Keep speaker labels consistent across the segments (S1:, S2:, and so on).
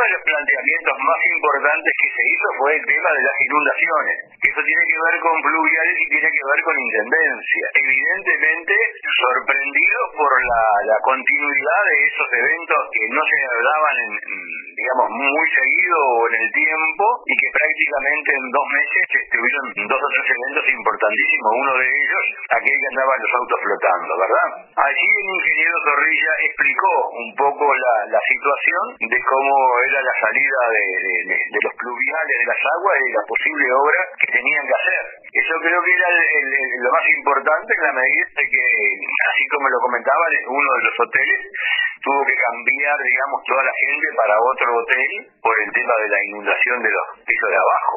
S1: de los planteamientos más importantes que se hizo fue el tema de las inundaciones. Eso tiene que ver con pluviales y tiene que ver con intendencia. Evidentemente, sorprendido por la continuidad de esos eventos que no se daban digamos, muy seguido en el tiempo y que prácticamente en 2 meses estuvieron 2 o 3 eventos importantísimos. Uno de ellos, aquel que andaban los autos flotando, ¿verdad? Allí el ingeniero Zorrilla explicó un poco la situación de cómo era la salida de los pluviales de las aguas y la posible obra que tenían que hacer. Eso creo que era lo más importante en la medida de que, así como lo comentaban, uno de los hoteles tuvo que cambiar, digamos, toda la gente para otro hotel por el tema de la inundación de los pisos de abajo.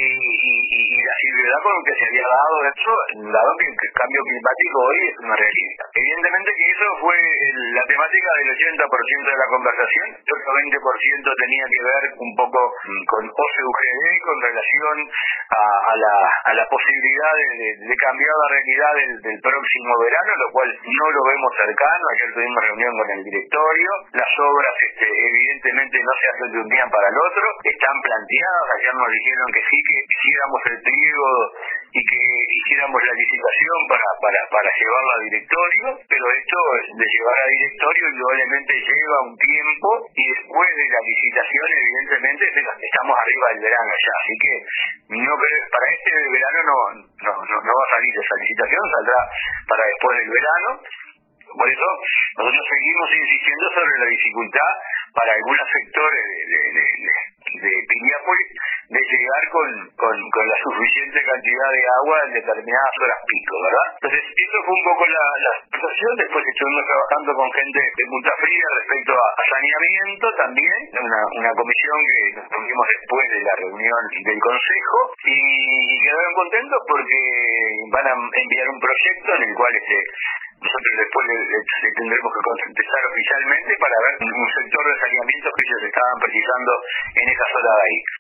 S1: Y la seriedad con que se había dado eso, dado que el cambio climático hoy es una realidad. Evidentemente que eso fue la temática del 80% de la conversación, el otro 20% tenía que ver un poco con OCUGD, con relación a la posibilidad de cambiar la realidad del próximo verano, lo cual no lo vemos cercano. Ayer tuvimos reunión con el directorio, las obras evidentemente no se hacen de un día para el otro, están planteadas. Ayer nos dijeron que sí, que hiciéramos el pliego y que hiciéramos la licitación para llevarla a directorio, pero esto de llevar a directorio indudablemente lleva un tiempo y después de la licitación evidentemente estamos arriba del verano ya, así que no creo, para este verano no va a salir esa licitación, saldrá para después del verano. Por eso nosotros seguimos insistiendo sobre la dificultad para algunos sectores de Piriápolis de llegar con la suficiente cantidad de agua en determinadas horas pico, ¿verdad? Entonces, eso fue un poco la situación. Después estuvimos trabajando con gente de Punta Fría respecto a saneamiento también, una comisión que nos reunimos después de la reunión del Consejo y quedaron contentos porque van a enviar un proyecto en el cual nosotros después le tendremos que contestar oficialmente para ver un sector de saneamiento que ellos estaban precisando en esa zona de ahí.